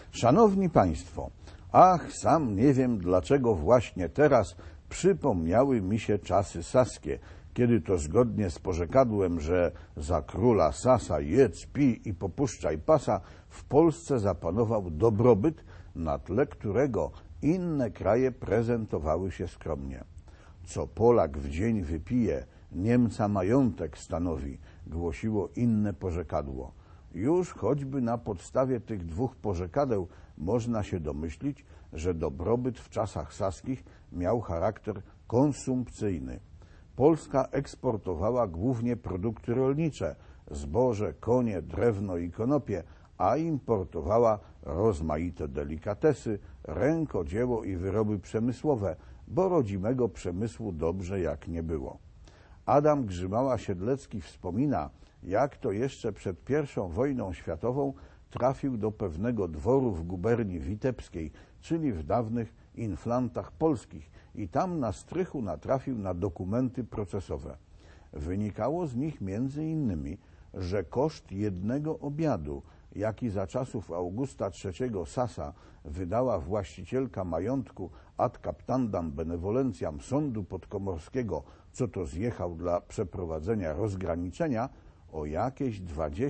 Szanowni Państwo, sam nie wiem dlaczego właśnie teraz przypomniały mi się czasy saskie, kiedy to zgodnie z porzekadłem, że za króla Sasa jedz, pij i popuszczaj pasa, w Polsce zapanował dobrobyt, na tle którego inne kraje prezentowały się skromnie. Co Polak w dzień wypije, Niemca majątek stanowi, głosiło inne porzekadło. Już choćby na podstawie tych dwóch porzekadeł można się domyślić, że dobrobyt w czasach saskich miał charakter konsumpcyjny. Polska eksportowała głównie produkty rolnicze, zboże, konie, drewno i konopie, a importowała rozmaite delikatesy, rękodzieło i wyroby przemysłowe, bo rodzimego przemysłu dobrze jak nie było. Adam Grzymała-Siedlecki wspomina, jak to jeszcze przed I wojną światową trafił do pewnego dworu w guberni witebskiej, czyli w dawnych Inflantach polskich, i tam na strychu natrafił na dokumenty procesowe. Wynikało z nich między innymi, że koszt jednego obiadu, jaki za czasów Augusta III Sasa wydała właścicielka majątku ad captandam benevolentiam sądu podkomorskiego, co to zjechał dla przeprowadzenia rozgraniczenia, o jakieś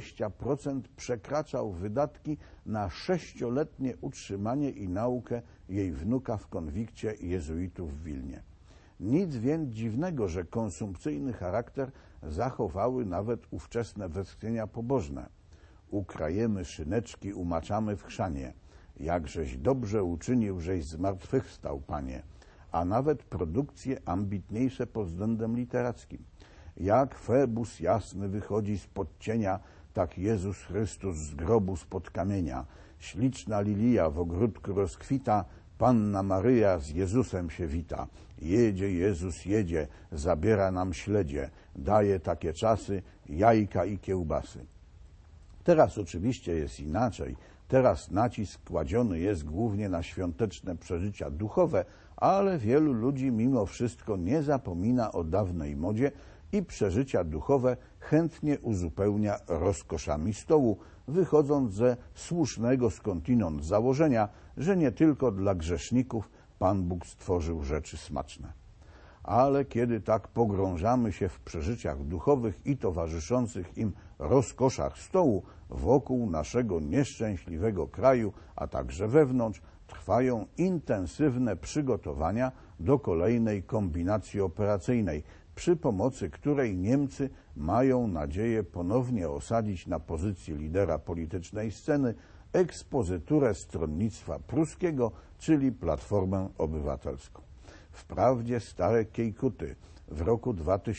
20% przekraczał wydatki na 6-letnie utrzymanie i naukę jej wnuka w konwikcie jezuitów w Wilnie. Nic więc dziwnego, że konsumpcyjny charakter zachowały nawet ówczesne westchnienia pobożne. Ukrajemy szyneczki, umaczamy w chrzanie. Jakżeś dobrze uczynił, żeś zmartwychwstał, Panie. A nawet produkcje ambitniejsze pod względem literackim. Jak Febus jasny wychodzi spod cienia, tak Jezus Chrystus z grobu spod kamienia. Śliczna lilia w ogródku rozkwita, Panna Maryja z Jezusem się wita. Jedzie Jezus, jedzie, zabiera nam śledzie, daje takie czasy, jajka i kiełbasy. Teraz oczywiście jest inaczej. Teraz nacisk kładziony jest głównie na świąteczne przeżycia duchowe, ale wielu ludzi mimo wszystko nie zapomina o dawnej modzie i przeżycia duchowe chętnie uzupełnia rozkoszami stołu, wychodząc ze słusznego skądinąd założenia, że nie tylko dla grzeszników Pan Bóg stworzył rzeczy smaczne. Ale kiedy tak pogrążamy się w przeżyciach duchowych i towarzyszących im rozkoszach stołu, wokół naszego nieszczęśliwego kraju, a także wewnątrz, trwają intensywne przygotowania do kolejnej kombinacji operacyjnej, przy pomocy której Niemcy mają nadzieję ponownie osadzić na pozycji lidera politycznej sceny ekspozyturę stronnictwa pruskiego, czyli Platformę Obywatelską. Wprawdzie stare Kiejkuty w roku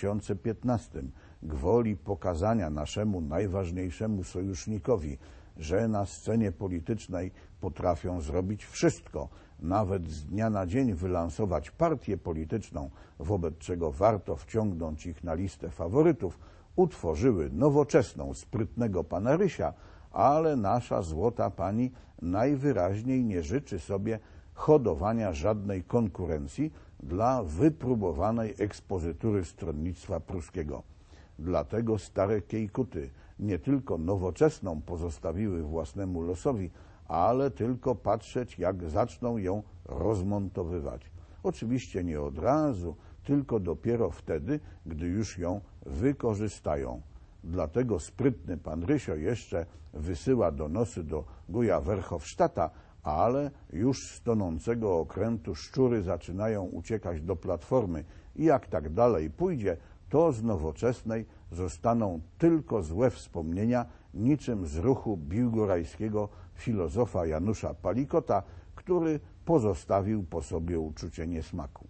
2015 gwoli pokazania naszemu najważniejszemu sojusznikowi, że na scenie politycznej potrafią zrobić wszystko, nawet z dnia na dzień wylansować partię polityczną, wobec czego warto wciągnąć ich na listę faworytów, utworzyły nowoczesną, sprytnego pana Rysia, ale nasza złota pani najwyraźniej nie życzy sobie hodowania żadnej konkurencji dla wypróbowanej ekspozytury stronnictwa pruskiego. Dlatego stare Kiejkuty nie tylko nowoczesną pozostawiły własnemu losowi, ale tylko patrzeć, jak zaczną ją rozmontowywać. Oczywiście nie od razu, tylko dopiero wtedy, gdy już ją wykorzystają. Dlatego sprytny pan Rysio jeszcze wysyła donosy do Guja Verhofstadta, ale już z tonącego okrętu szczury zaczynają uciekać do Platformy i jak tak dalej pójdzie, to z nowoczesnej zostaną tylko złe wspomnienia, niczym z ruchu biłgorajskiego filozofa Janusza Palikota, który pozostawił po sobie uczucie niesmaku.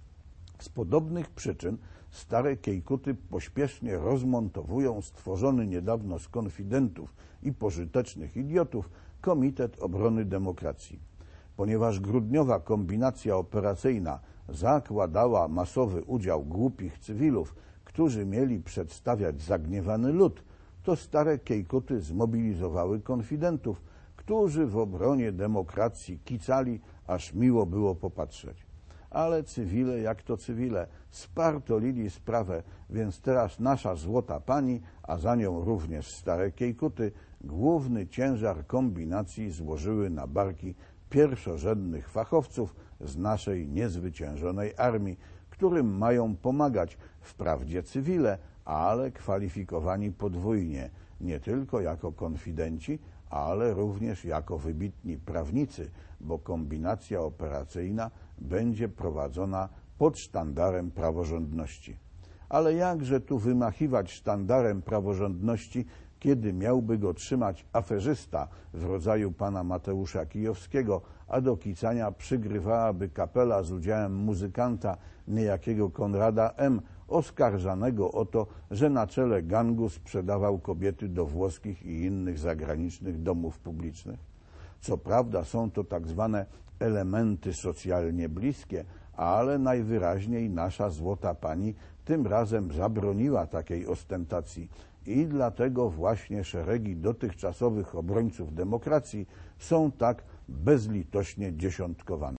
Z podobnych przyczyn stare Kiejkuty pośpiesznie rozmontowują stworzony niedawno z konfidentów i pożytecznych idiotów Komitet Obrony Demokracji. Ponieważ grudniowa kombinacja operacyjna zakładała masowy udział głupich cywilów, którzy mieli przedstawiać zagniewany lud, to stare Kiejkuty zmobilizowały konfidentów, którzy w obronie demokracji kicali, aż miło było popatrzeć. Ale cywile, jak to cywile, spartolili sprawę, więc teraz nasza złota pani, a za nią również stare Kiejkuty, główny ciężar kombinacji złożyły na barki pierwszorzędnych fachowców z naszej niezwyciężonej armii, którym mają pomagać wprawdzie cywile, ale kwalifikowani podwójnie, nie tylko jako konfidenci, ale również jako wybitni prawnicy, bo kombinacja operacyjna będzie prowadzona pod sztandarem praworządności. Ale jakże tu wymachiwać sztandarem praworządności, kiedy miałby go trzymać aferzysta w rodzaju pana Mateusza Kijowskiego, a do kicania przygrywałaby kapela z udziałem muzykanta niejakiego Konrada M., oskarżanego o to, że na czele gangu sprzedawał kobiety do włoskich i innych zagranicznych domów publicznych. Co prawda są to tak zwane elementy socjalnie bliskie, ale najwyraźniej nasza złota pani tym razem zabroniła takiej ostentacji i dlatego właśnie szeregi dotychczasowych obrońców demokracji są tak bezlitośnie dziesiątkowane.